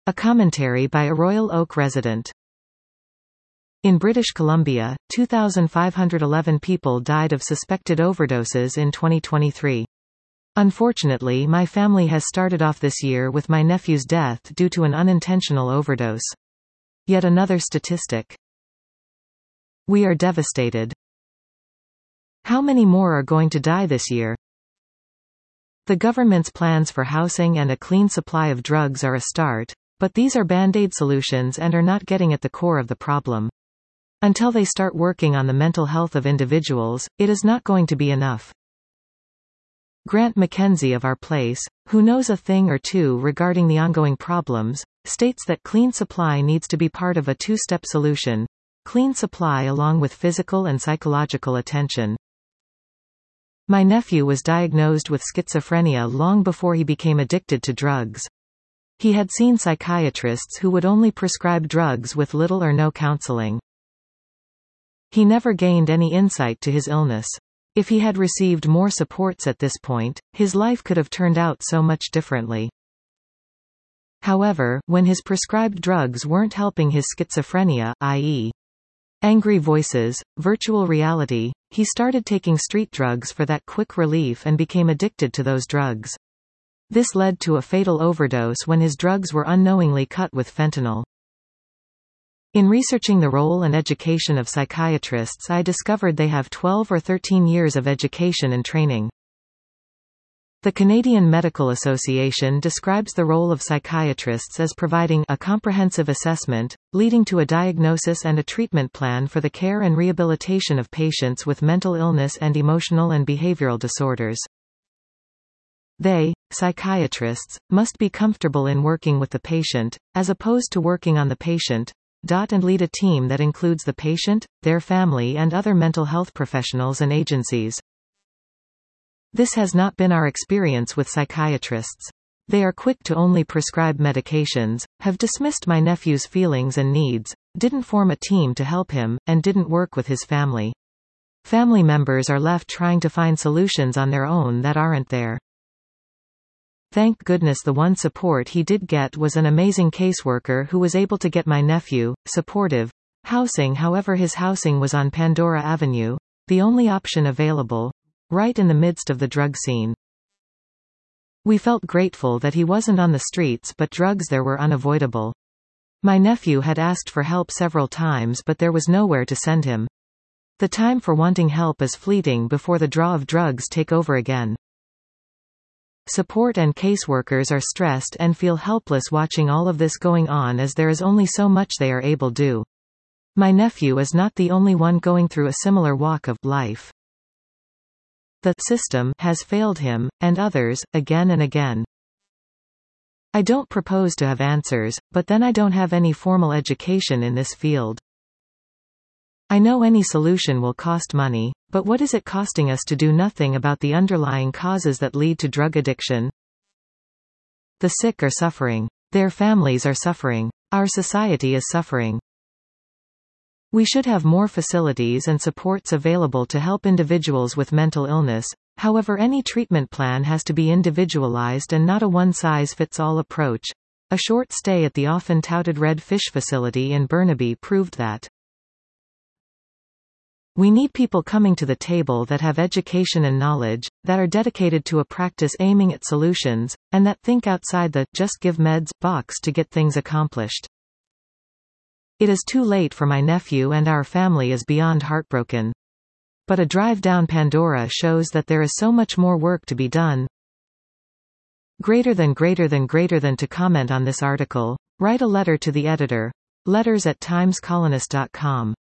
A commentary by a Royal Oak resident. In British Columbia, 2,511 people died of suspected overdoses in 2023. Unfortunately, my family has started off this year with my nephew's death due to an unintentional overdose. Yet another statistic. We are devastated. How many more are going to die this year? The government's plans for housing and a clean supply of drugs are a start, but these are band-aid solutions and are not getting at the core of the problem. Until they start working on the mental health of individuals, it is not going to be enough. Grant McKenzie of Our Place, who knows a thing or two regarding the ongoing problems, states that clean supply needs to be part of a two-step solution. Clean supply along with physical and psychological attention. My nephew was diagnosed with schizophrenia long before he became addicted to drugs. He had seen psychiatrists who would only prescribe drugs with little or no counseling. He never gained any insight to his illness. If he had received more supports at this point, his life could have turned out so much differently. However, when his prescribed drugs weren't helping his schizophrenia, i.e., angry voices, virtual reality, he started taking street drugs for that quick relief and became addicted to those drugs. This led to a fatal overdose when his drugs were unknowingly cut with fentanyl. In researching the role and education of psychiatrists, I discovered they have 12 or 13 years of education and training. The Canadian Medical Association describes the role of psychiatrists as providing a comprehensive assessment, leading to a diagnosis and a treatment plan for the care and rehabilitation of patients with mental illness and emotional and behavioral disorders. They, psychiatrists, must be comfortable in working with the patient, as opposed to working on the patient, and lead a team that includes the patient, their family and other mental health professionals and agencies. This has not been our experience with psychiatrists. They are quick to only prescribe medications, have dismissed my nephew's feelings and needs, didn't form a team to help him, and didn't work with his family. Family members are left trying to find solutions on their own that aren't there. Thank goodness the one support he did get was an amazing caseworker who was able to get my nephew supportive housing. However, his housing was on Pandora Avenue, the only option available, right in the midst of the drug scene. We felt grateful that he wasn't on the streets, but drugs there were unavoidable. My nephew had asked for help several times, but there was nowhere to send him. The time for wanting help is fleeting before the draw of drugs take over again. Support and caseworkers are stressed and feel helpless watching all of this going on, as there is only so much they are able to do. My nephew is not the only one going through a similar walk of life. The system has failed him, and others, again and again. I don't propose to have answers, but then I don't have any formal education in this field. I know any solution will cost money, but what is it costing us to do nothing about the underlying causes that lead to drug addiction? The sick are suffering. Their families are suffering. Our society is suffering. We should have more facilities and supports available to help individuals with mental illness. However, any treatment plan has to be individualized and not a one-size-fits-all approach. A short stay at the often touted Red Fish facility in Burnaby proved that. We need people coming to the table that have education and knowledge, that are dedicated to a practice aiming at solutions, and that think outside the "just give meds" box to get things accomplished. It is too late for my nephew, and our family is beyond heartbroken. But a drive down Pandora shows that there is so much more work to be done. Greater than to comment on this article, write a letter to the editor. letters@timescolonist.com